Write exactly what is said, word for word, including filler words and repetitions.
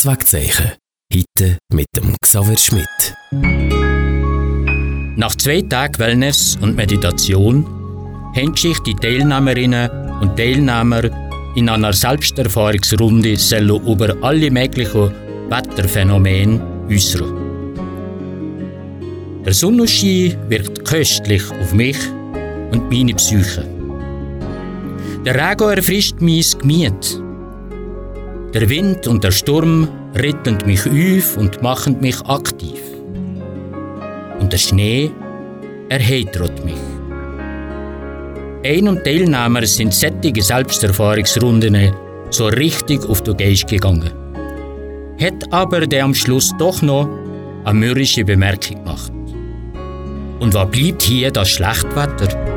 Kurzwegzeichen. Heute mit dem Xaver Schmidt. Nach zwei Tagen Wellness und Meditation haben sich die Teilnehmerinnen und Teilnehmer in einer Selbsterfahrungsrunde über alle möglichen Wetterphänomene äußern. Der Sonnenschein wirkt köstlich auf mich und meine Psyche. Der Regen erfrischt mein Gemüt. Der Wind und der Sturm retten mich auf und machen mich aktiv. Und der Schnee erheitert mich. Ein- und Teilnehmer sind sättige Selbsterfahrungsrunden so richtig auf den Geist gegangen. Hat aber der am Schluss doch noch eine mürrische Bemerkung gemacht. Und was bleibt hier das Schlechtwetter?